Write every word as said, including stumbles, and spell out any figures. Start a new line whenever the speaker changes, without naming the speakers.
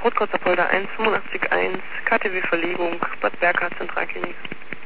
Rotkreuzerpolder eins fünfundachtzig eins, K T W-Verlegung, Bad Berka, Zentralklinik.